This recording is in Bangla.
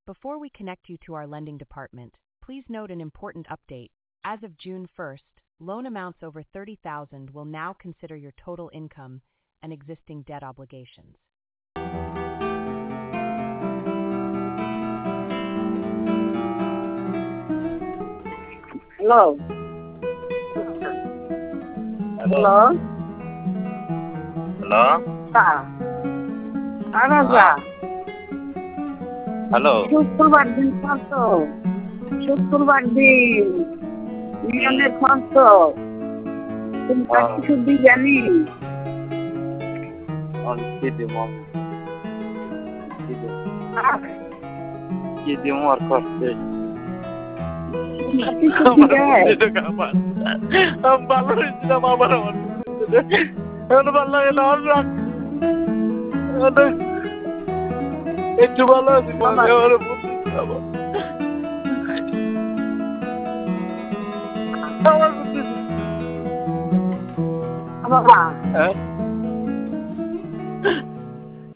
Before we connect you to our lending department, please note an important update. As of June 1st, loan amounts over $30,000 will now consider your total income and existing debt obligations. Hello. Hello. Hello? Araza. Hello? শুক্রবার দিন কত? শুক্রবার দিন মিলনের কত? তুমি কাছে শুদ্ধি জানি। কি দিব আর করতে কাছে শুদ্ধি দেয়। ভালো হয়েছিলাম আবার আমার এখন ভালো লাগে না একটু ভালো আছি বাবা হ্যাঁ